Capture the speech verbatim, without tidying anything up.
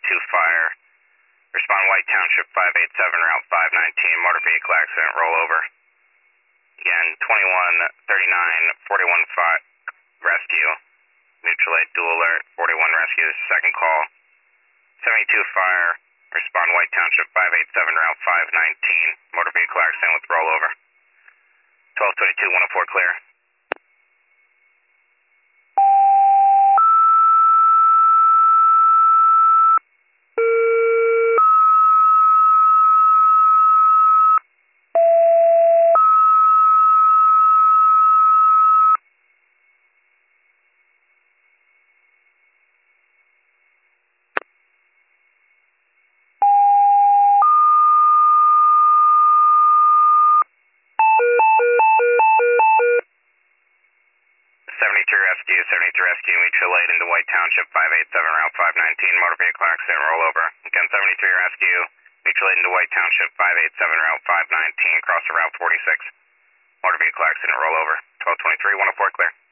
seventy-two fire. Respond White Township five eight seven, Route five nineteen, motor vehicle accident, rollover. Again, twenty-one thirty-nine, forty-one five, rescue. Mutual aid, dual alert, forty-one rescue, this is second call. seventy-two fire, respond White Township five eight seven, Route five nineteen, motor vehicle accident with rollover. twelve twenty-two, one oh four clear. seventy-three rescue, seventy-three rescue, mutual aid into White Township five eight seven, Route five nineteen, motor vehicle accident, rollover. Again, seventy-three rescue, mutual aid into White Township five eight seven, Route five nineteen, cross to Route forty-six, motor vehicle accident, rollover. twelve twenty-three, one oh four clear.